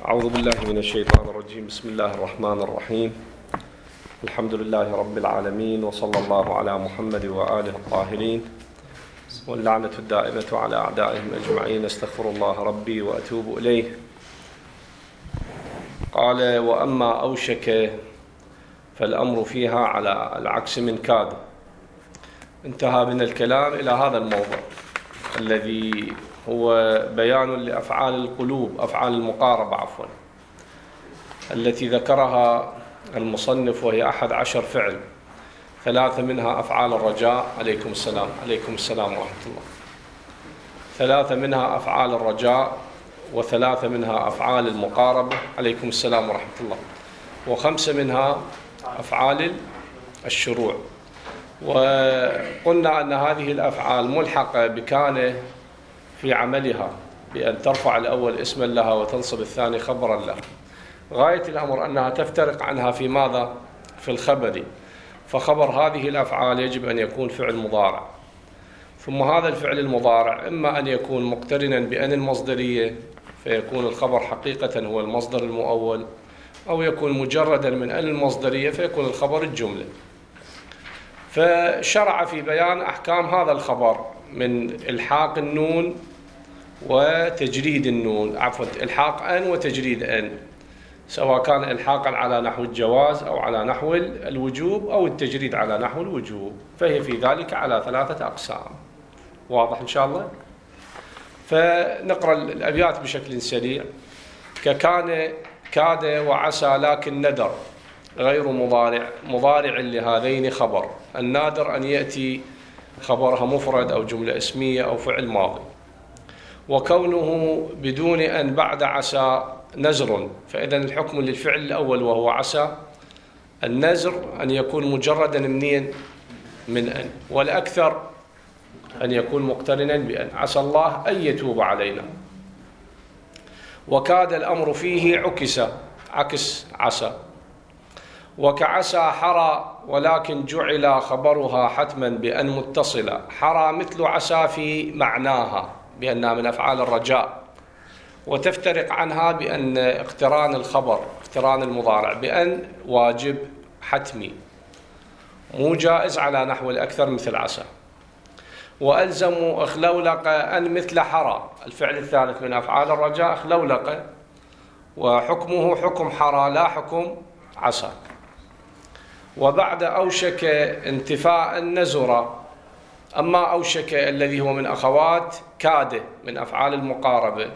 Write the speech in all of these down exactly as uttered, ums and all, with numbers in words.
أعوذ بالله من الشيطان الرجيم. بسم الله الرحمن الرحيم. الحمد لله رب العالمين، وصلى الله على محمد وآله الطاهرين، واللعنة الدائمة على أعدائهم أجمعين. استغفر الله ربي وأتوب إليه. قال: وأما أوشك فالأمر فيها على العكس من كاد. انتهى من الكلام إلى هذا الموضوع الذي هو بيان لأفعال القلوب، أفعال المقاربة عفوا، التي ذكرها المصنف، وهي أحد عشر فعل. ثلاثة منها أفعال الرجاء، عليكم السلام عليكم السلام ورحمة الله. ثلاثة منها أفعال الرجاء، وثلاثة منها أفعال المقاربة، عليكم السلام ورحمة الله، وخمسة منها أفعال الشروع. وقلنا أن هذه الأفعال ملحقة بكان في عملها، بأن ترفع الأول اسما لها وتنصب الثاني خبرا له. غاية الأمر أنها تفترق عنها في ماذا؟ في الخبر. فخبر هذه الأفعال يجب أن يكون فعل مضارع، ثم هذا الفعل المضارع إما أن يكون مقترنا بأن المصدرية فيكون الخبر حقيقة هو المصدر المؤول، أو يكون مجردا من أن المصدرية فيكون الخبر الجملة. فشرع في بيان أحكام هذا الخبر من إلحاق النون وتجريد النون، عفوا إلحاق أن وتجريد أن، سواء كان إلحاقا على نحو الجواز أو على نحو الوجوب، أو التجريد على نحو الوجوب، فهي في ذلك على ثلاثة أقسام. واضح إن شاء الله؟ فنقرأ الأبيات بشكل سريع. ككان، كاد، وعسى، لكن ندر غير مضارع، مضارع لهذين خبر. النادر أن يأتي خبرها مفرد أو جملة اسمية أو فعل ماضي. وكونه بدون أن بعد عسى نزر، فإذا الحكم للفعل الأول وهو عسى. النزر أن يكون مجردا منين؟ من أن، والأكثر أن يكون مقترنا بأن. عسى الله أن يتوب علينا. وكاد الأمر فيه عكس، عكس عسى. وكعسى حرى، ولكن جعل خبرها حتما بأن متصلة. حرى مثل عسى في معناها بأنها من أفعال الرجاء، وتفترق عنها بأن اقتران الخبر، اقتران المضارع بأن واجب حتمي، مو جائز على نحو الأكثر مثل عسى. وألزموا اخلولق أن مثل حرى، الفعل الثالث من أفعال الرجاء اخلولق، وحكمه حكم حرى لا حكم عسى. وبعد أوشك انتفاء نزر. أما أوشك الذي هو من أخوات كاد من أفعال المقاربة،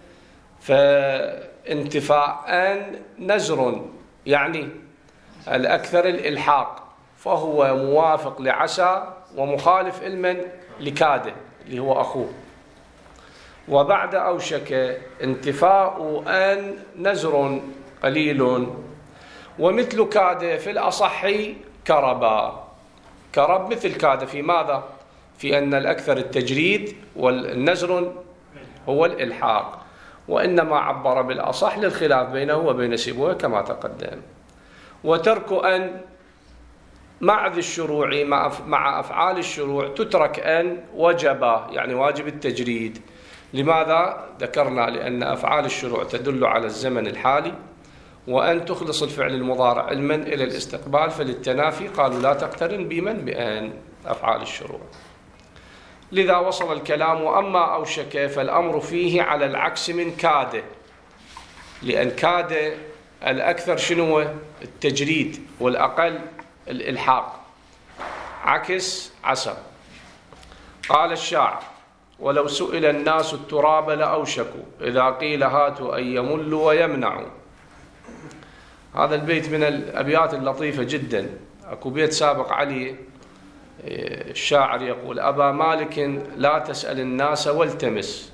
فانتفاء نزر يعني الأكثر الإلحاق، فهو موافق لعسى ومخالف علما لكاد اللي هو أخوه. وبعد أوشك انتفاء أن نزر قليل، ومثل كاد في الأصح كربا. كرب مثل كاد في ماذا؟ في أن الأكثر التجريد والنزر هو الإلحاق، وإنما عبر بالأصح للخلاف بينه وبين سيبويه كما تقدم. وترك أن مع ذي الشروع، مع أفعال الشروع تترك أن وجب، يعني واجب التجريد. لماذا؟ ذكرنا لأن أفعال الشروع تدل على الزمن الحالي، وأن تخلص الفعل المضارع علما إلى الاستقبال، فللتنافي قالوا لا تقترن بمن بأن أفعال الشروع. لذا وصل الكلام: وأما أوشك فالأمر فيه على العكس من كاد، لأن كاد الأكثر شنو؟ التجريد، والأقل الإلحاق، عكس عسى. قال الشاعر: ولو سئل الناس التراب لأوشكوا، إذا قيل هاتوا أن يملوا ويمنعوا. هذا البيت من الأبيات اللطيفة جدا. أكو بيت سابق علي الشاعر يقول: أبا مالك لا تسأل الناس والتمس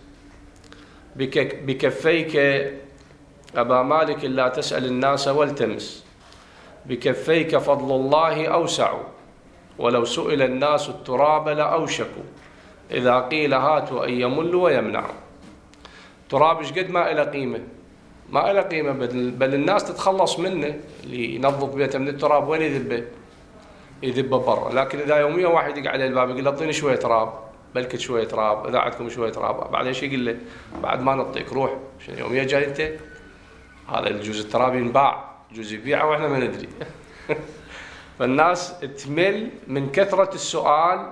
بكفيك، أبا مالك لا تسأل الناس والتمس بكفيك فضل الله أوسع، ولو سئل الناس التراب لأوشكوا، إذا قيل هاتوا أن يملوا ويمنعوا. تراب ايش قد ما إلى قيمة؟ ما إلى قيمة، بل الناس تتخلص منه. اللي ينظف بيته من التراب وين يذبه؟ يذبه برا. لكن إذا يوميا واحد يقع على الباب يقول له اعطيني شوية تراب، بلكت شوية تراب، إذا عندكم شوية تراب، بعد ايش يقول له؟ بعد ما نعطيك روح، شنو يوميا جاي أنت؟ هذا الجزء الترابي ينباع، جزء يبيعه وإحنا ما ندري. فالناس تمل من كثرة السؤال،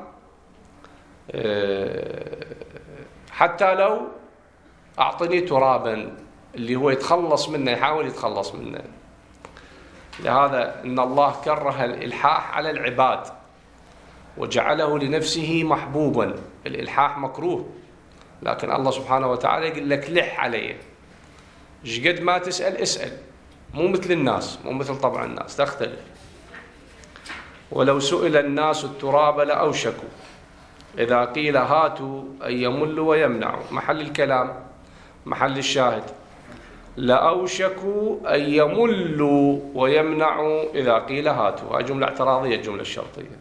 حتى لو أعطني ترابا اللي هو يتخلص منه، يحاول يتخلص منه. لهذا إن الله كره الإلحاح على العباد وجعله لنفسه محبوبا. الإلحاح مكروه، لكن الله سبحانه وتعالى يقول لك لح عليه، قد ما تسأل اسأل، مو مثل الناس، مو مثل طبع الناس، تختلف. ولو سئل الناس التراب لأوشكوا إذا قيل هاتوا أن يملوا ويمنعوا. محل الكلام، محل الشاهد، لأوشكوا أن يملوا ويمنعوا إذا قيل هاتوا. هاي جملة اعتراضية، الجملة الشرطية.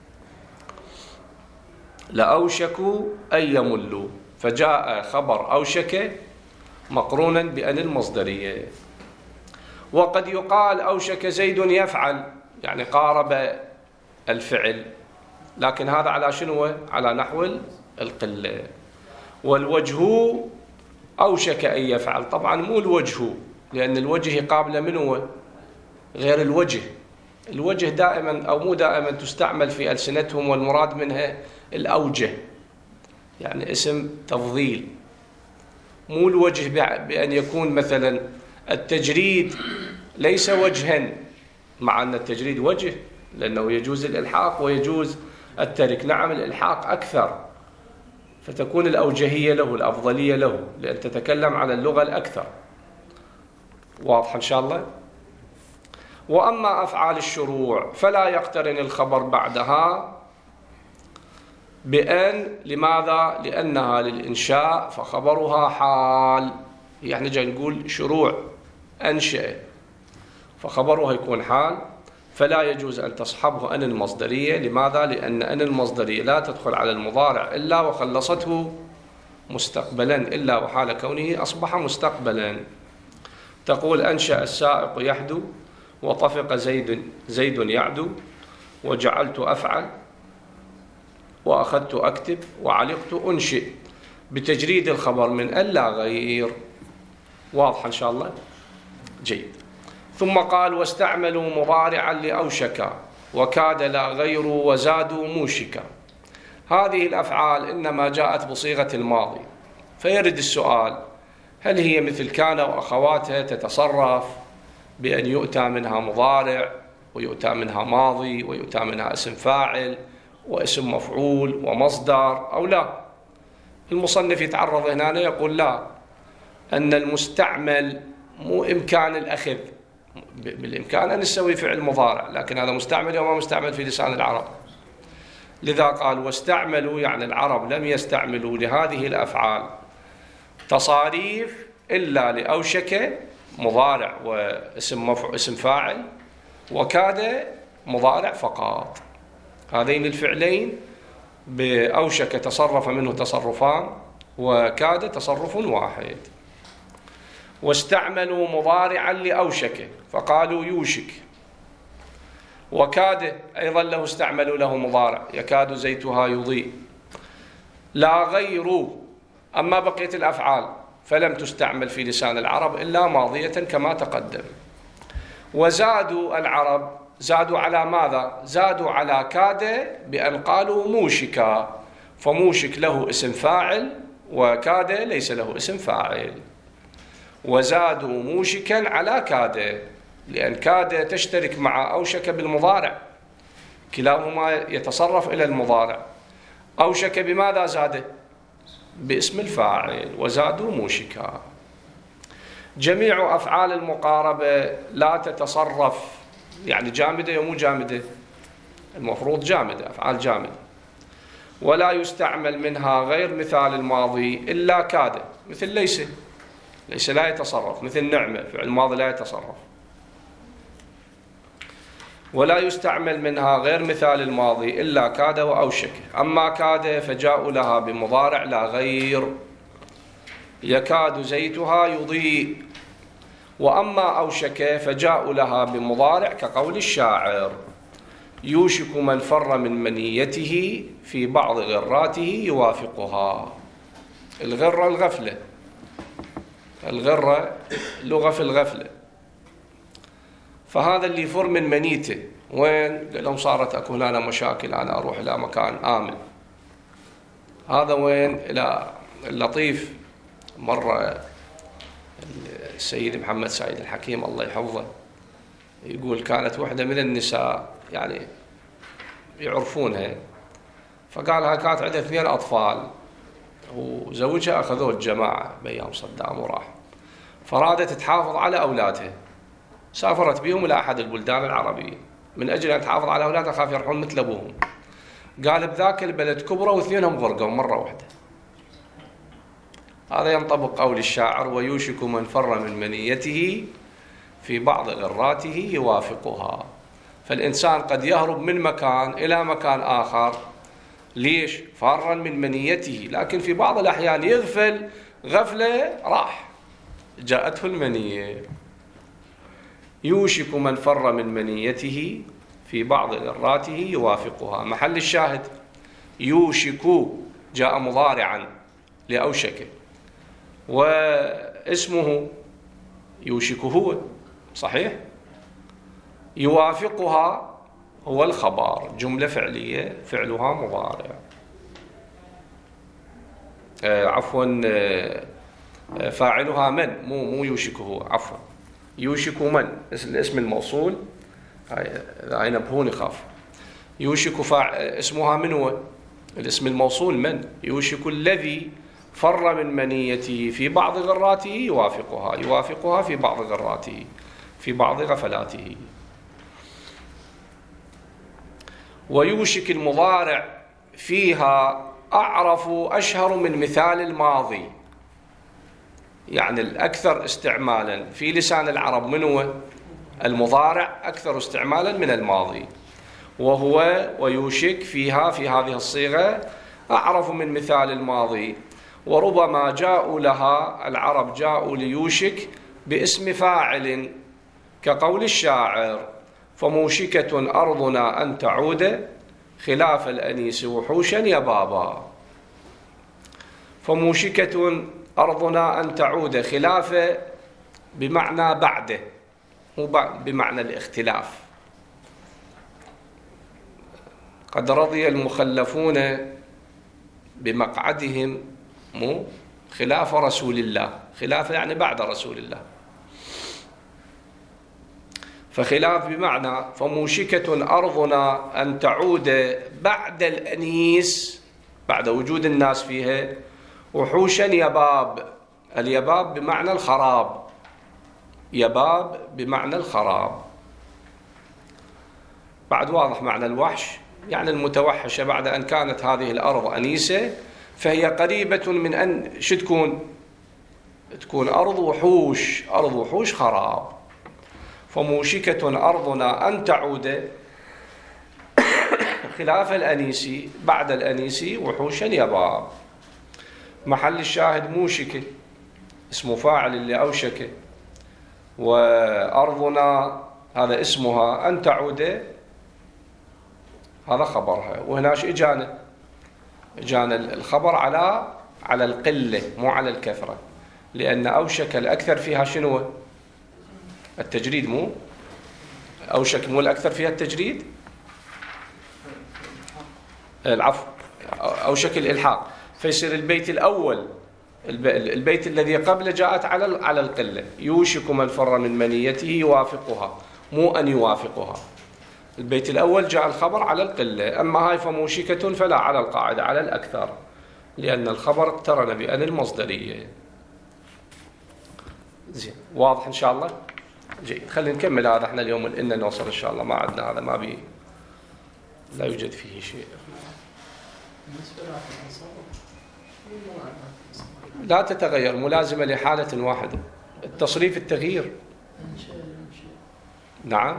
لأوشكوا أن يملوا، فجاء خبر أوشك مقرونا بأن المصدرية. وقد يقال أوشك زيد يفعل، يعني قارب الفعل، لكن هذا على شنو؟ على نحو القلة. والوجه أوشك أن يفعل، طبعا مو الوجه، لأن الوجه قابل منه غير الوجه. الوجه دائما أو مو دائما تستعمل في ألسنتهم، والمراد منها الأوجه، يعني اسم تفضيل. مو الوجه بأن يكون مثلا التجريد ليس وجها، مع أن التجريد وجه، لأنه يجوز الإلحاق ويجوز الترك. نعم الإلحاق أكثر، فتكون الأوجهية له، الأفضلية له، لأن تتكلم على اللغة الأكثر. واضح إن شاء الله؟ وأما أفعال الشروع فلا يقترن الخبر بعدها بأن. لماذا؟ لأنها للإنشاء فخبرها حال. يعني جاي نقول شروع أنشأ، فخبرها يكون حال، فلا يجوز أن تصحبه أن المصدرية. لماذا؟ لأن أن المصدرية لا تدخل على المضارع إلا وخلصته مستقبلا، إلا وحال كونه أصبح مستقبلا. تقول أنشأ السائق يحدو، وطفق زيد زيد يعدو، وجعلت أفعل، وأخذت أكتب، وعلقت أنشئ، بتجريد الخبر من أن لا غير. واضح إن شاء الله؟ جيد. ثم قال واستعملوا مضارعا لأوشك وكاد لا غير وزادوا موشكا. هذه الأفعال إنما جاءت بصيغة الماضي، فيرد السؤال: هل هي مثل كان وأخواتها تتصرف بأن يؤتى منها مضارع ويؤتى منها ماضي ويؤتى منها اسم فاعل واسم مفعول ومصدر، أو لا؟ المصنف يتعرض هنا يقول لا، أن المستعمل مو إمكان الأخذ، بالإمكان أن نسوي فعل مضارع، لكن هذا مستعمل وما مستعمل في لسان العرب. لذا قال واستعملوا، يعني العرب لم يستعملوا لهذه الأفعال تصاريف إلا لأوشك مضارع واسم مفعول اسم فاعل، وكاد مضارع فقط. هذين الفعلين بأوشك تصرف منه تصرفان، وكاد تصرف واحد. واستعملوا مضارعا لأوشك فقالوا يوشك، وكاد أيضا له استعملوا له مضارع، يكاد زيتها يضيء. لا غير. أما بقية الأفعال فلم تستعمل في لسان العرب إلا ماضية كما تقدم. وزادوا العرب، زادوا على ماذا؟ زادوا على كاد بأن قالوا موشكا، فموشك له اسم فاعل وكاد ليس له اسم فاعل. وزادوا موشكا على كاد، لأن كاد تشترك مع أوشك بالمضارع، كلاهما يتصرف إلى المضارع. أوشك بماذا زاد؟ باسم الفاعل. وزادوا موشكا. جميع أفعال المقاربة لا تتصرف، يعني جامدة ومو جامدة، المفروض جامدة، أفعال جامدة. ولا يستعمل منها غير مثال الماضي إلا كاد، مثل ليس، ليس لا يتصرف، مثل نعمة فعل الماضي لا يتصرف. ولا يستعمل منها غير مثال الماضي إلا كاد وأوشك. أما كاد فجاءوا لها بمضارع لا غير، يكاد زيتها يضيء. وأما أوشك فجاءوا لها بمضارع كقول الشاعر: يوشك من فر من منيته في بعض غراته يوافقها. الغرة الغفلة، الغرة لغة في الغفلة. فهذا اللي يفر من منيته وين؟ قال لهم صارت أكو هنا مشاكل، أنا أروح إلى مكان آمن. هذا وين؟ إلى اللطيف. مرة السيد محمد سعيد الحكيم الله يحفظه يقول كانت وحدة من النساء يعني يعرفونها، فقالها كانت عندها اثنين أطفال وزوجها أخذوه الجماعة بأيام صدام وراح، فرادت تحافظ على أولادها، سافرت بهم إلى أحد البلدان العربية من أجل أن تحافظ على أولادها، خاف يرحون مثل أبوهم. قال بذاك البلد كبروا واثنينهم غرقوا مرة واحدة. هذا ينطبق قول الشاعر: ويوشك من فر من منيته في بعض غراته يوافقها. فالإنسان قد يهرب من مكان إلى مكان آخر، ليش؟ فارا من منيته، لكن في بعض الأحيان يغفل غفلة راح جاءته المنية. يوشك من فر من منيته في بعض غراته يوافقها. محل الشاهد يوشك جاء مضارعا لأوشك، واسمه يوشك هو صحيح. يوافقها هو الخبر، جملة فعلية فعلها مضارع. آه عفوا آه فاعلها من، مو مو يوشك هو، عفوا يوشك من الاسم الموصول. هاي نبهون خاف. يوشك فاع... اسمها من هو؟ الاسم الموصول من. يوشك الذي فر من منيته في بعض غراته يوافقها، يوافقها في بعض غراته، في بعض غفلاته. ويوشك المضارع فيها أعرف أشهر من مثال الماضي، يعني الأكثر استعمالا في لسان العرب من هو؟ المضارع أكثر استعمالا من الماضي، وهو ويوشك فيها في هذه الصيغة أعرف من مثال الماضي. وربما جاءوا لها العرب جاءوا ليوشك باسم فاعل كقول الشاعر: فموشكة أرضنا أن تعود خلاف الأنيس وحوشا يا بابا. فموشكة أرضنا أن تعود، خلاف بمعنى بعده، مو بمعنى الاختلاف. قد رضي المخلفون بمقعدهم مو خلاف رسول الله، خلاف يعني بعد رسول الله، فخلاف بمعنى فموشكة أرضنا أن تعود بعد الأنيس، بعد وجود الناس فيها، وحوشا يباب. اليباب بمعنى الخراب، يباب بمعنى الخراب. بعد واضح معنى الوحش، يعني المتوحشة. بعد أن كانت هذه الأرض أنيسة فهي قريبة من أن شو تكون؟ تكون أرض وحوش، أرض وحوش خراب. فموشكة أرضنا أن تعود خلاف الأنيسي، بعد الأنيسي وحوشا يباب. محل الشاهد موشكة اسم فاعل اللي أوشك، وأرضنا هذا اسمها، أن تعود هذا خبرها. وهناش إجانا إجانا الخبر على على القلة مو على الكثرة، لأن أوشك الأكثر فيها شنو؟ التجريد. مو أوشك مو الأكثر فيها التجريد، العفو أوشك الإلحاق. فيصير البيت الأول البيت الذي قبل جاءت على على القلة. يوشك من فر من منيته يوافقها، مو أن يوافقها. البيت الأول جاء الخبر على القلة، أما هاي فموشكة فلا على القاعدة على الأكثر، لأن الخبر اقترن بأن المصدرية. زين واضح إن شاء الله. جيد، خلينا نكمل هذا. احنا اليوم إن نوصل إن شاء الله، ما عندنا هذا، ما بي لا يوجد فيه شيء. لا تتغير، ملازمة لحالة واحدة. التصريف التغيير. نعم.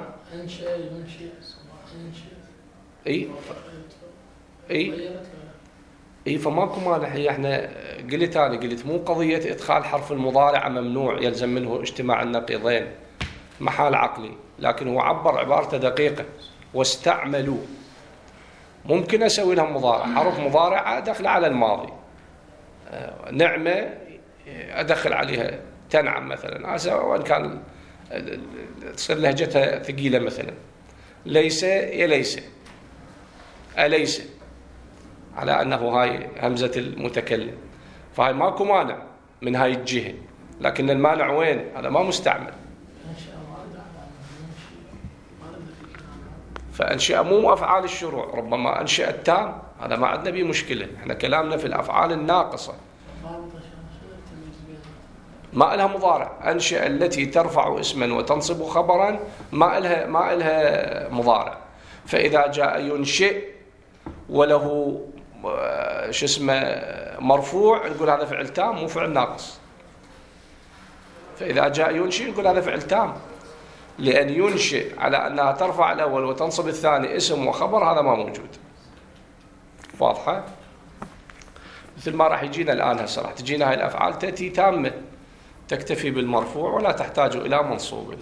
اي اي اي فماكو مانع. هي احنا قلت انا قلت مو قضية ادخال حرف المضارع ممنوع يلزم منه اجتماع النقيضين محال عقلي، لكن هو عبر عبارته دقيقة. واستعملوا ممكن اسوي لهم مضارع، حرف مضارع ادخل على الماضي. نعمة ادخل عليها تنعم مثلا، وإن كان تصير لهجتها ثقيلة مثلا. ليس يا ليس، أليس، على أنه هاي همزة المتكلم، فهاي ماكو مانع من هاي الجهة، لكن المانع وين؟ هذا ما مستعمل. فأنشئ مو أفعال الشروع، ربما أنشئ التام، هذا ما عندنا به مشكلة. احنا كلامنا في الأفعال الناقصة ما إلها مضارع. أنشئ التي ترفع اسما وتنصب خبرا ما إلها ما إلها مضارع. فإذا جاء ينشئ وله شو اسمه مرفوع نقول هذا فعل تام مو فعل ناقص. فإذا جاء ينشئ نقول هذا فعل تام، لأن ينشئ على أنها ترفع الأول وتنصب الثاني اسم وخبر هذا ما موجود. واضحة؟ مثل ما راح يجينا الآن هسه راح تجينا هاي الأفعال تأتي تامة تكتفي بالمرفوع ولا تحتاج إلى منصوب.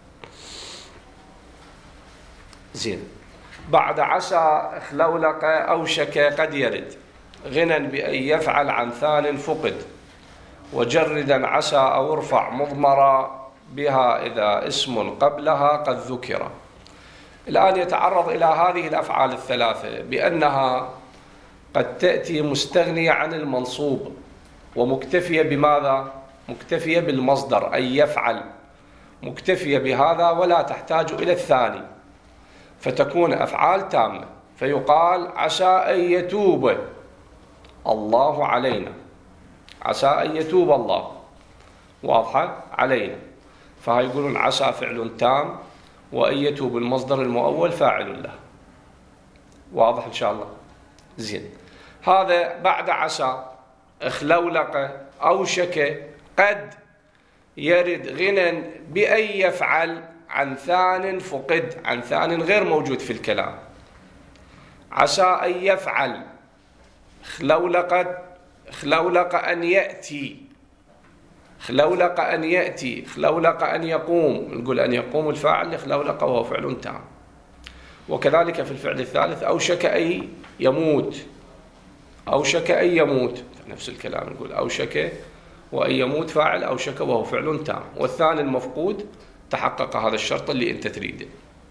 زين. بعد عسى خلولق أوشك قد يرد غنى بأن يفعل عن ثان فقد وجردا عسى أو ارفع مضمرا بها إذا اسم قبلها قد ذكر. الآن يتعرض إلى هذه الأفعال الثلاثة بأنها قد تأتي مستغنية عن المنصوب ومكتفية بماذا؟ مكتفية بالمصدر أي يفعل، مكتفية بهذا ولا تحتاج إلى الثاني، فتكون أفعال تامة. فيقال عسى أن يتوب الله علينا، عسى أن يتوب الله، واضحة علينا. فهي يقولون عسى فعل تام وأن يتوب المصدر المؤول فاعل له. واضح إن شاء الله؟ زين. هذا بعد عسى خلولق أوشك قد يرد غنى بأن يفعل عن ثان فقد، عن ثان غير موجود في الكلام. عسى أن يفعل خلولق خلولق أن يأتي، خلولق أن يأتي، خلولق أن يقوم، نقول أن يقوم الفاعل لخلولق وهو فعل تام. وكذلك في الفعل الثالث أوشك أن يموت، أوشك أن يموت نفس الكلام، نقول أوشك وأن يموت فاعل أوشك وهو فعل تام. والثاني المفقود تحقق هذا الشرط اللي أنت تريده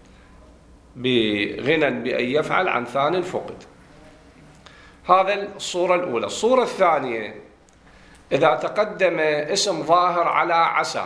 بغنى بأن يفعل عن ثان فقد. هذا الصورة الأولى. الصورة الثانية إذا تقدم اسم ظاهر على عسى،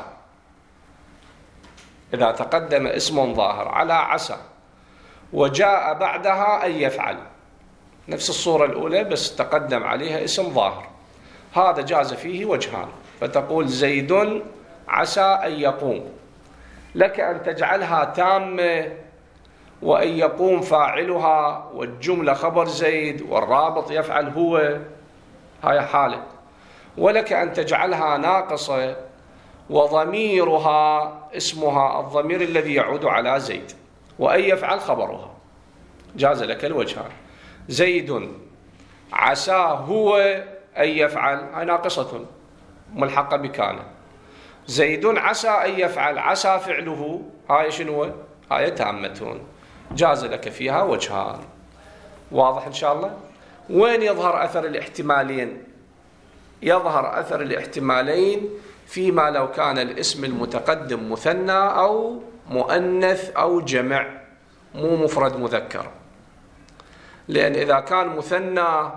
إذا تقدم اسم ظاهر على عسى وجاء بعدها أن يفعل، نفس الصورة الأولى بس تقدم عليها اسم ظاهر، هذا جاز فيه وجهان. فتقول زيد عسى أن يقوم، لك أن تجعلها تامة وأن يقوم فاعلها والجملة خبر زيد والرابط يفعل هو، هاي حالة. ولك أن تجعلها ناقصة وضميرها اسمها الضمير الذي يعود على زيد وأن يفعل خبرها، جاز لك الوجهان. زيد عسى هو أن يفعل، هاي ناقصة ملحقة بكان. زيد عسى أن يفعل، عسى فعله، هاي شنو؟ هاي تامة، جاز لك فيها وجهان. واضح إن شاء الله؟ وين يظهر أثر الاحتمالين؟ يظهر أثر الاحتمالين فيما لو كان الاسم المتقدم مثنى أو مؤنث أو جمع مو مفرد مذكر. لأن إذا كان مثنى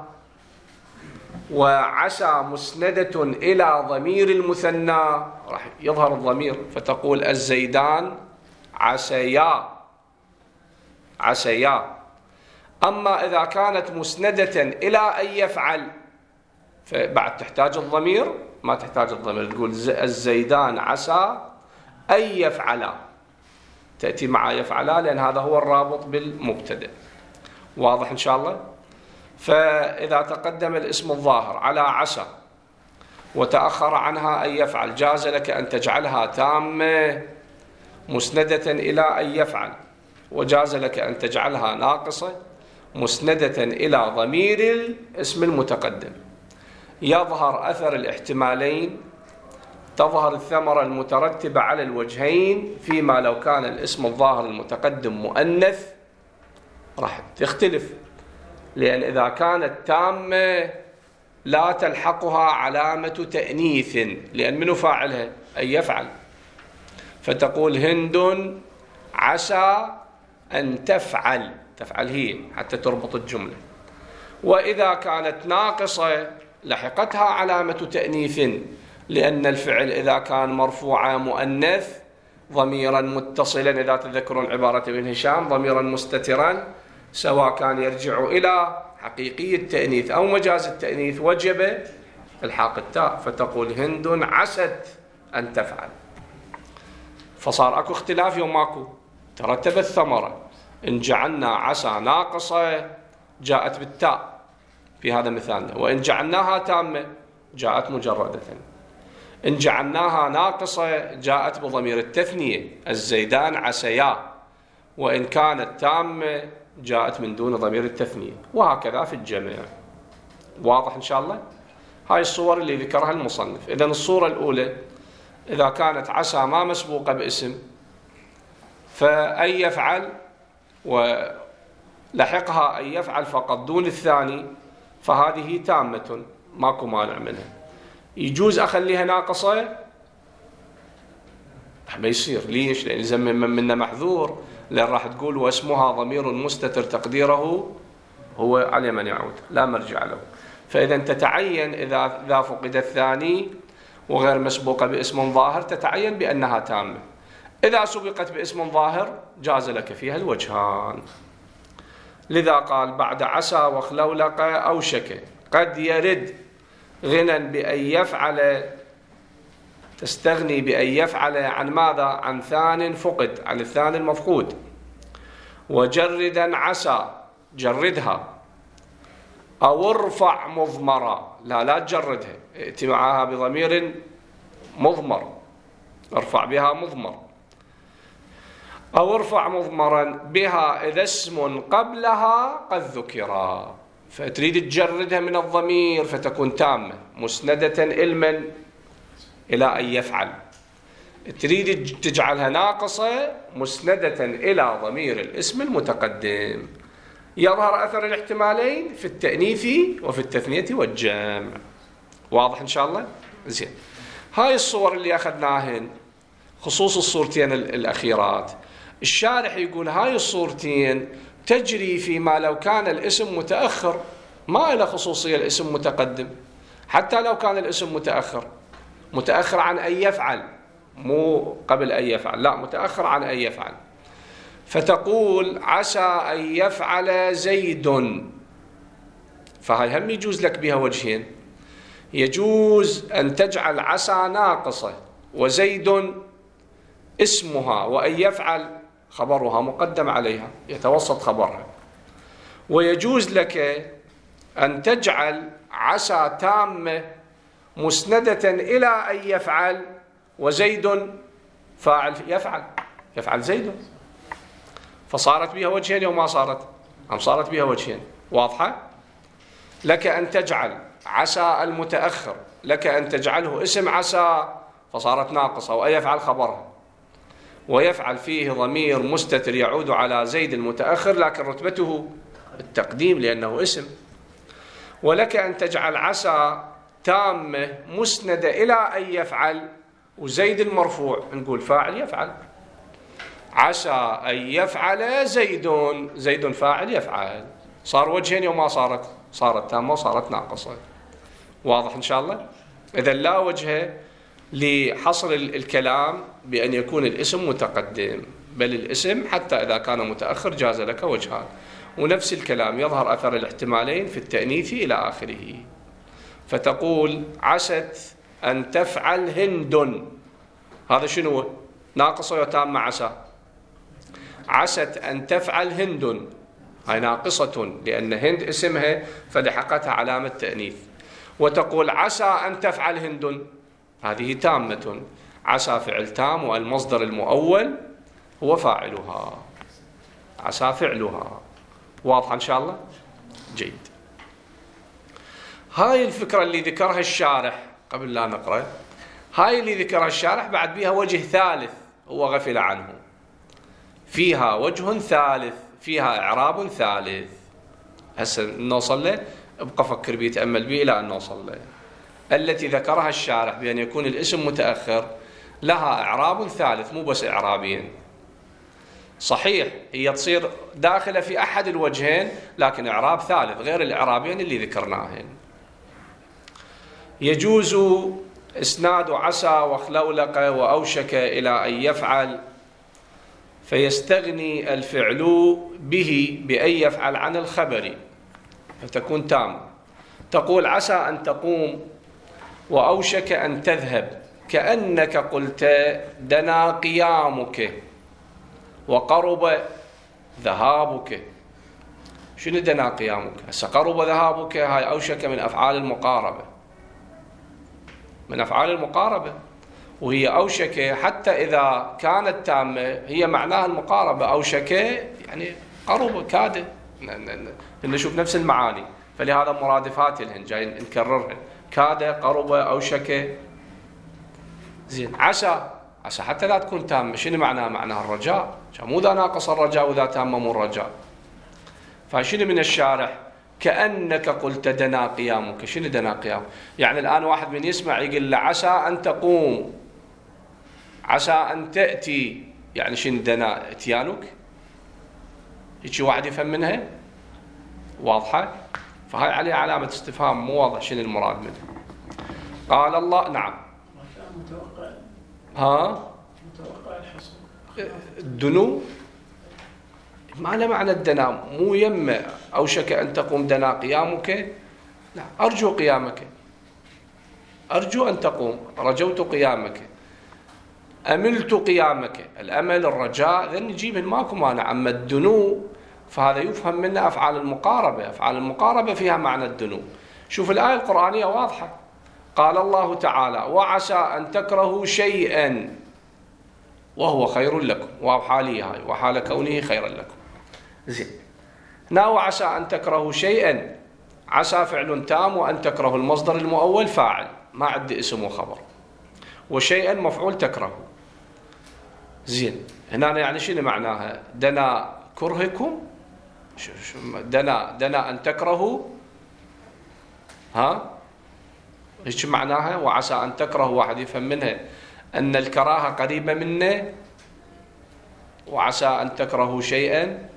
وعسى مسندة إلى ضمير المثنى راح يظهر الضمير، فتقول الزيدان عسيا، عسيا. أما إذا كانت مسندة إلى أن يفعل فبعد تحتاج الضمير، ما تحتاج الضمير، تقول الزيدان عسى أن يفعلا، تأتي مع يفعلا لأن هذا هو الرابط بالمبتدأ. واضح إن شاء الله؟ فإذا تقدم الاسم الظاهر على عسى وتأخر عنها أن يفعل، جاز لك أن تجعلها تامة مسندة إلى أن يفعل، وجاز لك أن تجعلها ناقصة مسندة إلى ضمير الاسم المتقدم. يظهر أثر الاحتمالين، تظهر الثمرة المترتبة على الوجهين فيما لو كان الاسم الظاهر المتقدم مؤنث راح تختلف، لأن إذا كانت تامة لا تلحقها علامة تأنيث، لأن منو فاعلها؟ أن يفعل. فتقول هند عسى أن تفعل، تفعل هي حتى تربط الجملة. وإذا كانت ناقصة لحقتها علامة تأنيث، لأن الفعل إذا كان مرفوعا مؤنث ضميرا متصلا، إذا تذكرون عبارة ابن هشام، ضميرا مستترا، سواء كان يرجع إلى حقيقي التأنيث أو مجاز التأنيث، وجب الحاق التاء. فتقول هند عست أن تفعل. فصار أكو اختلاف يوم ماكو، ترتب الثمرة. إن جعلنا عسى ناقصة جاءت بالتاء في هذا مثالنا، وإن جعلناها تامة جاءت مجردة. إن جعلناها ناقصة جاءت بضمير التثنية، الزيدان عسيا، وإن كانت تامة جاءت من دون ضمير التثنية، وهكذا في الجمع. واضح إن شاء الله؟ هاي الصور اللي ذكرها المصنف. إذن الصورة الأولى إذا كانت عسى ما مسبوقة باسم، فأن يفعل ولحقها أن يفعل فقط دون الثاني، فهذه تامة ماكو مانع منها. يجوز أخليها ناقصة؟ ما يصير. ليش؟ لأن إذا من منا محذور، لأن راح تقول واسمها ضمير مستتر تقديره هو على من يعود، لا مرجع له. فإذا تتعين إذا إذا فقد الثاني وغير مسبوقة باسم ظاهر تتعين بأنها تامة. إذا سبقت باسم ظاهر جاز لك فيها الوجهان. لذا قال بعد عسى وخلولق أوشك قد يرد غنى بأن يفعل، تستغني بأن يفعل عن ماذا؟ عن ثان فقد، عن الثاني المفقود. وجردا عسى، جردها. أو ارفع مضمرا، لا لا تجردها، ائت معها بضمير مضمر، ارفع بها مضمر. أو ارفع مضمرا بها إذا اسم قبلها قد ذكرا، فتريد تجردها من الضمير فتكون تامة مسندة إلما إلى أن يفعل. تريد تجعلها ناقصة مسندة إلى ضمير الاسم المتقدم. يظهر أثر الاحتمالين في التأنيث وفي التثنية والجمع. واضح إن شاء الله؟ زين. هاي الصور اللي أخذناهن خصوص الصورتين الأخيرات، الشارح يقول هاي الصورتين تجري فيما لو كان الاسم متأخر، ما إلى خصوصية الاسم متقدم. حتى لو كان الاسم متأخر، متأخر عن أن يفعل، مو قبل أن يفعل، لا متأخر عن أن يفعل. فتقول عسى أن يفعل زيد، فهي هم يجوز لك بها وجهين. يجوز أن تجعل عسى ناقصة وزيد اسمها، وأن يفعل خبرها مقدم عليها يتوسط خبرها. ويجوز لك أن تجعل عسى تامة مسندة إلى أن يفعل، وزيد فاعل يفعل، يفعل زيد، فصارت بها وجهين وما صارت؟ أم صارت بها وجهين. واضحة؟ لك أن تجعل عسى المتأخر، لك أن تجعله اسم عسى فصارت ناقصة، وأن يفعل خبرها، ويفعل فيه ضمير مستتر يعود على زيد المتأخر لكن رتبته التقديم لأنه اسم. ولك أن تجعل عسى تامة مسندة إلى أن يفعل، وزيد المرفوع نقول فاعل يفعل. عسى أن يفعل زيد، زيد فاعل يفعل. صار وجهين وما صارت؟ صارت تامة وصارت ناقصة. واضح إن شاء الله؟ إذا لا وجه لحصر الكلام بأن يكون الاسم متقدم، بل الاسم حتى إذا كان متأخر جاز لك وجهان. ونفس الكلام يظهر أثر الاحتمالين في التأنيث إلى آخره. فتقول عست أن تفعل هند، هذا شنو؟ ناقصة وتامة عسى. عست أن تفعل هند، هاي ناقصة لأن هند اسمها فلحقتها علامة تأنيث. وتقول عسى أن تفعل هند، هذه تامة، عسى فعل تام والمصدر المؤول هو فاعلها، عسى فعلها. واضح إن شاء الله؟ جيد. هاي الفكرة اللي ذكرها الشارح قبل لا نقرأ، هاي اللي ذكرها الشارح بعد بيها وجه ثالث هو غفل عنه، فيها وجه ثالث، فيها إعراب ثالث. هسه نوصل له ابقى فكر بيه تأمل بيه إلى أن نوصل له. التي ذكرها الشارح بأن يكون الاسم متأخر لها إعراب ثالث مو بس إعرابين. صحيح هي تصير داخلة في أحد الوجهين لكن إعراب ثالث غير الإعرابين اللي ذكرناهن. يجوز إسناد عسى وخلولق وأوشك إلى أن يفعل فيستغني الفعل به بأن يفعل عن الخبر فتكون تام. تقول عسى أن تقوم وأوشك أن تذهب كأنك قلت دنا قيامك وقرب ذهابك. شنو دنا قيامك؟ هسه قرب ذهابك هاي أوشك من أفعال المقاربة، من أفعال المقاربة، وهي أوشك حتى إذا كانت تامة هي معناها المقاربة. أوشك يعني قرب كاد، نشوف نفس المعاني، فلهذا مرادفات لهن جاي نكررها، كاد قرب أوشك. زين عسى، عسى حتى لا تكون تامة شنو معناها؟ معناها الرجاء، مو ذا ناقص الرجاء وذا تامة مو الرجاء. فشنو من الشارح؟ كأنك قلت دنا قيامك. شنو دنا قيام؟ يعني الآن واحد من يسمع يقول له عسى أن تقوم، عسى أن تأتي، يعني شنو دنا اتيانك؟ هيك واحد يفهم منها؟ واضحة؟ فهاي عليه علامة استفهام، مو واضح شنو المراد منها. قال الله نعم. ما كان متوقع. ها؟ متوقع الحصول. الدنو؟ ما له معنى الدنا، مو يم أوشك أن تقوم دنا قيامك، لا أرجو قيامك، أرجو أن تقوم، رجوت قيامك، أملت قيامك. الأمل الرجاء ذن نجيبهن ماكو مانع. أما الدنو فهذا يفهم منه أفعال المقاربة، أفعال المقاربة فيها معنى الدنو. شوف الآية القرآنية واضحة، قال الله تعالى وعسى أن تكرهوا شيئا وهو خير لكم، وحالي هاي وحال كونه خيرا لكم. زين هنا وعسى أن تكرهوا شيئا، عسى فعل تام وأن تكرهوا المصدر المؤول فاعل ما عندي اسم وخبر، وشيئا مفعول تكرهوا. زين هنا يعني شنو معناها؟ دنا كرهكم، دنا دنا أن تكرهوا، ها ايش معناها؟ وعسى أن تكرهوا، واحد يفهم منها أن الكراهة قريبة منا، وعسى أن تكرهوا شيئا.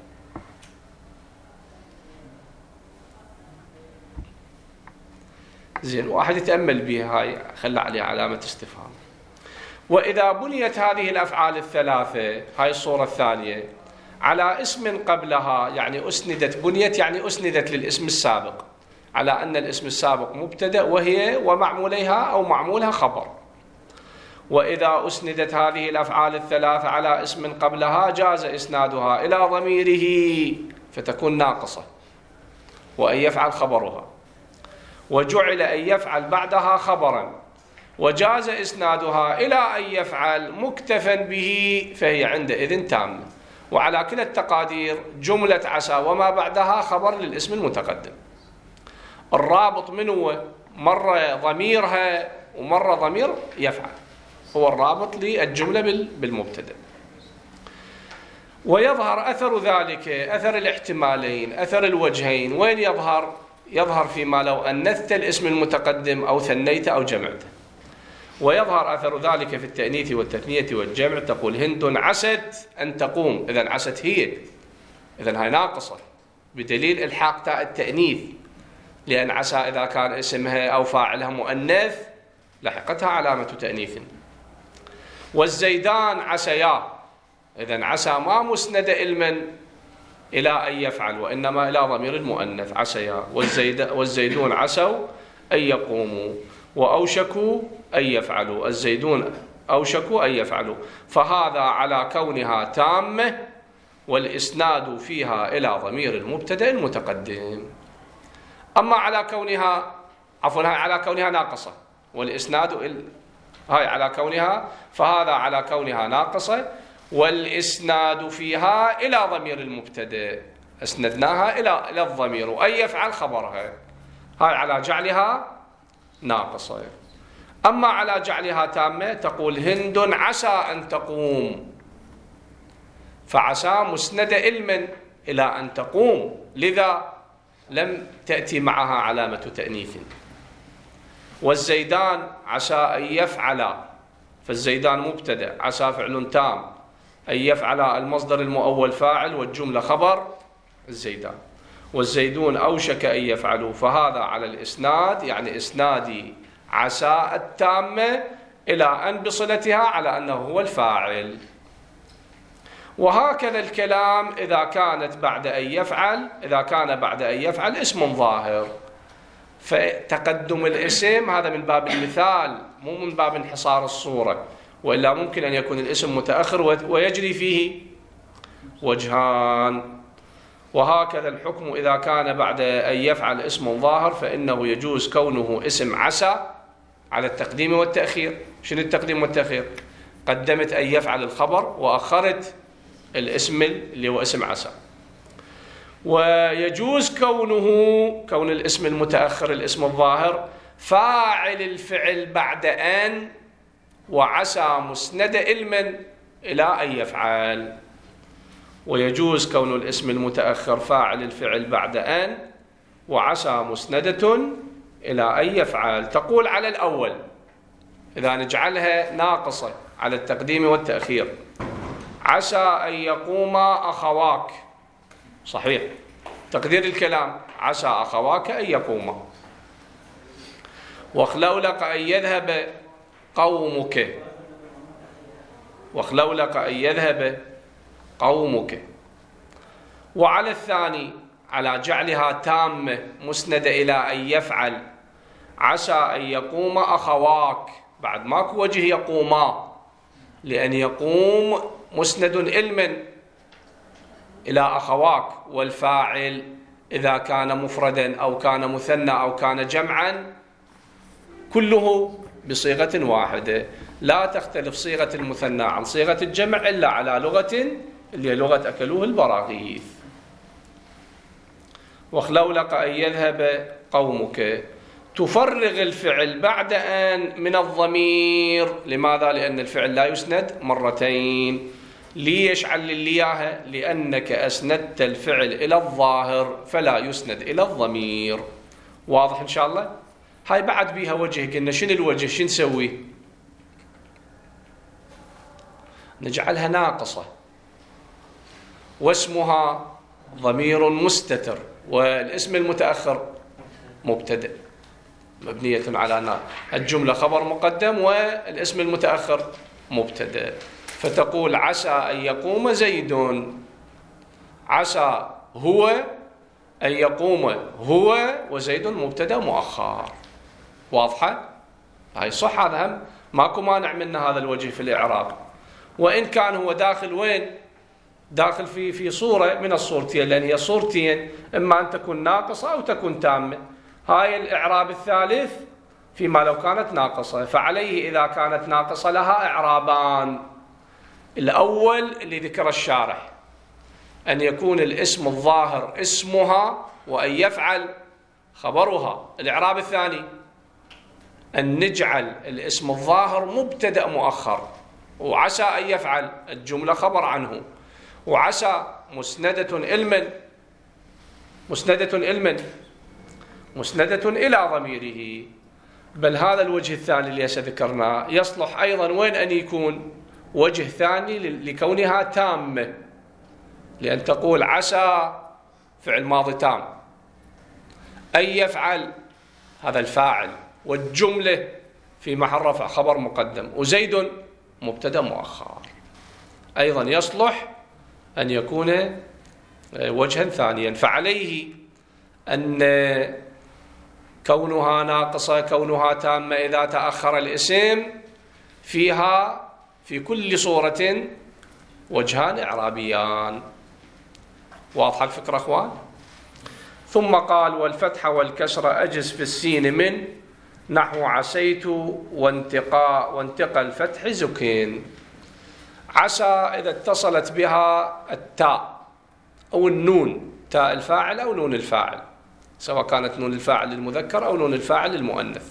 زين واحد يتأمل بها هاي، خلى عليها علامة استفهام. وإذا بنيت هذه الأفعال الثلاثة، هاي الصورة الثانية، على اسم قبلها، يعني أسندت، بنيت يعني أسندت للاسم السابق، على أن الاسم السابق مبتدأ وهي ومعموليها أو معمولها خبر. وإذا أسندت هذه الأفعال الثلاثة على اسم قبلها جاز إسنادها إلى ضميره فتكون ناقصة وأن يفعل خبرها، وجعل أن يفعل بعدها خبرا، وجاز إسنادها إلى أن يفعل مكتفا به فهي عندئذ تامة. وعلى كلا التقادير جملة عسى وما بعدها خبر للاسم المتقدم. الرابط منه مرة ضميرها ومرة ضمير يفعل، هو الرابط للجملة بالمبتدأ. ويظهر أثر ذلك، أثر الاحتمالين، أثر الوجهين، وين يظهر؟ يظهر فيما لو أنثت الاسم المتقدم أو ثنيت أو جمعته. ويظهر أثر ذلك في التأنيث والتثنية والجمع. تقول هند عست أن تقوم، إذن عست هي، إذن هاي ناقصة بدليل إلحاق تاء التأنيث، لأن عسى إذا كان اسمها أو فاعلها مؤنث لحقتها علامة تأنيث. والزيدان عسيا، إذن عسى ما مسند علما إلى أن يفعل وإنما إلى ضمير المؤنث عسيا. والزيد والزيدون عسوا أن يقوموا، وأوشكوا أن يفعلوا، الزيدون أوشكوا أن يفعلوا. فهذا على كونها تامة والإسناد فيها إلى ضمير المبتدأ المتقدم. أما على كونها عفوا على كونها ناقصة والإسناد ال... هاي على كونها، فهذا على كونها ناقصة والإسناد فيها إلى ضمير المبتدأ، أسندناها إلى إلى الضمير وأن يفعل خبرها، هاي على جعلها ناقصة. أما على جعلها تامة تقول هند عسى أن تقوم، فعسى مسند علما إلى أن تقوم، لذا لم تأتي معها علامة تأنيث. والزيدان عسى أن يفعل، فالزيدان مبتدأ، عسى فعل تام، أن يفعل المصدر المؤول فاعل والجملة خبر الزيدان. والزيدون أوشك أن يفعلوا، فهذا على الإسناد، يعني إسناد عسى التامة إلى أن بصلتها على أنه هو الفاعل. وهكذا الكلام إذا كانت بعد أن يفعل، إذا كان بعد أن يفعل اسم ظاهر، فتقدم الاسم هذا من باب المثال مو من باب انحصار الصورة، وإلا ممكن أن يكون الاسم متأخر ويجري فيه وجهان. وهكذا الحكم إذا كان بعد أن يفعل اسم ظاهر فإنه يجوز كونه اسم عسى على التقديم والتأخير. شنو التقديم والتأخير؟ قدمت أن يفعل الخبر وأخرت الاسم اللي هو اسم عسى. ويجوز كونه كون الاسم المتأخر الاسم الظاهر فاعل الفعل بعد أن، وعسى مسند علما إلى أن يفعل. ويجوز كون الاسم المتأخر فاعل الفعل بعد أن، وعسى مسندة إلى أن يفعل. تقول على الأول إذا نجعلها ناقصة على التقديم والتأخير، عسى أن يقوم أخواك، صحيح، تقدير الكلام عسى أخواك أن يقوم. واخلولق أن يذهب قومك، واخلولق أن يذهب قومك. وعلى الثاني على جعلها تامة مسندة إلى أن يفعل، عسى أن يقوم أخواك، بعد ماكو وجه يقوما، لأن يقوم مسند علما إلى أخواك، والفاعل إذا كان مفردا أو كان مثنى أو كان جمعا كله بصيغة واحدة، لا تختلف صيغة المثنى عن صيغة الجمع إلا على لغة اللي هي لغة أكلوه البراغيث. واخلولق أن يذهب قومك، تفرغ الفعل بعد أن من الضمير. لماذا؟ لأن الفعل لا يسند مرتين. ليش علل لي إياها؟ لأنك أسندت الفعل إلى الظاهر فلا يسند إلى الضمير. واضح إن شاء الله؟ هاي بعد بيها وجه، قلنا شنو الوجه؟ شنو نسوي؟ نجعلها ناقصة واسمها ضمير مستتر، والاسم المتأخر مبتدأ مبنية على نار، الجملة خبر مقدم والاسم المتأخر مبتدأ. فتقول عسى أن يقوم زيد، عسى هو أن يقوم هو، وزيد مبتدأ مؤخر. واضحة؟ هاي صح، هذا هم ماكو مانع من هذا الوجه في الإعراب، وإن كان هو داخل وين؟ داخل في في صورة من الصورتين، لأن هي صورتين، إما أن تكون ناقصة أو تكون تامة. هاي الإعراب الثالث فيما لو كانت ناقصة، فعليه إذا كانت ناقصة لها إعرابان. الأول اللي ذكر الشارح، أن يكون الاسم الظاهر اسمها وأن يفعل خبرها. الإعراب الثاني أن نجعل الاسم الظاهر مبتدأ مؤخر، وعسى أن يفعل الجملة خبر عنه، وعسى مسندة علما، مسندة علما مسندة إلى ضميره. بل هذا الوجه الثاني اللي ذكرناه يصلح أيضا وين أن يكون وجه ثاني لكونها تامة، لأن تقول عسى فعل ماضي تام، أن يفعل هذا الفاعل، والجملة في محل رفع خبر مقدم، وزيد مبتدأ مؤخر. أيضا يصلح أن يكون وجها ثانيا. فعليه أن كونها ناقصة كونها تامة إذا تأخر الاسم فيها في كل صورة وجهان إعرابيان. واضحة الفكرة أخوان؟ ثم قال والفتح والكسر أجز في السين من نحو عسيت وانتقاء وانتقى الفتح زكين. عسى إذا اتصلت بها التاء أو النون، تاء الفاعل أو نون الفاعل، سواء كانت نون الفاعل للمذكر أو نون الفاعل للمؤنث،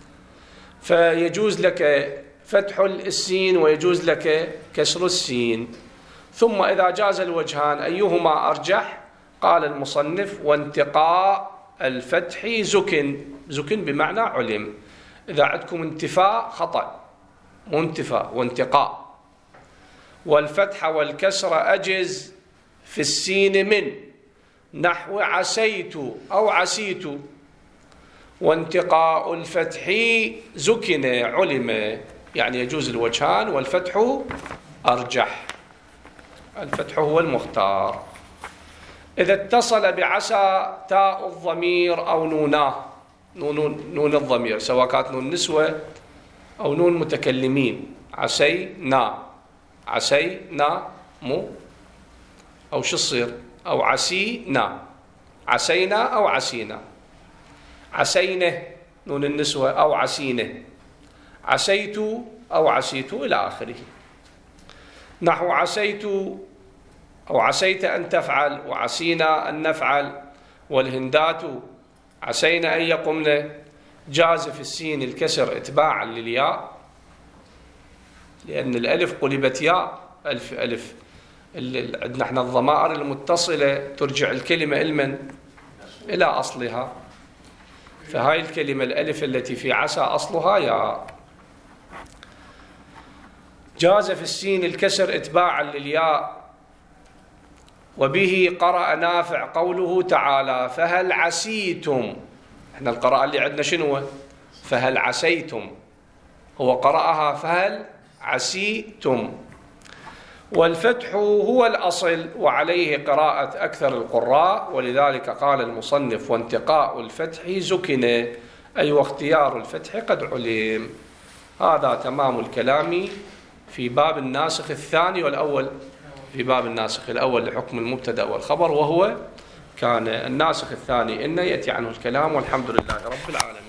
فيجوز لك فتح السين ويجوز لك كسر السين. ثم إذا جاز الوجهان أيهما أرجح؟ قال المصنف وانتقاء الفتح زكن. زكن بمعنى علم. إذا عندكم انتفاء خطأ، مو انتفاء وانتقاء. والفتح والكسر أجز في السين من نحو عسيت أو عسيت. وانتقاء الفتح زكن علم، يعني يجوز الوجهان، والفتح أرجح، الفتح هو المختار. إذا اتصل بعسى تاء الضمير أو نوناه، نون, نون الضمير سواء كانت نون نسوة أو نون متكلمين، عسينا عسينا مو أو شو الصير، أو عسينا عسينا أو عسينا، عسينه نون النسوة أو عسينه، عسيت أو عسيت إلى آخره. نحو عسيت أو عسيت أن تفعل، وعسينا أن نفعل. والهندات عسينا أن يقمن. جاز في السين الكسر اتباعا للياء، لأن الألف قلبت ياء. ألف ألف عندنا احنا الضمائر المتصلة ترجع الكلمة إلمن إلى أصلها، فهاي الكلمة الألف التي في عسى أصلها ياء. جاز في السين الكسر اتباعا للياء. وبه قرأ نافع قوله تعالى فهل عسيتم. احنا القراءة اللي عندنا شنو؟ فهل عسيتم، هو قرأها فهل عسيتم. والفتح هو الأصل، وعليه قراءة أكثر القراء، ولذلك قال المصنف وانتقاء الفتح زكن، أي واختيار الفتح قد علم. هذا تمام الكلام في باب الناسخ الثاني والأول. في باب الناسخ الأول لحكم المبتدأ والخبر، وهو كان الناسخ الثاني إن يأتي عنه الكلام، والحمد لله رب العالمين.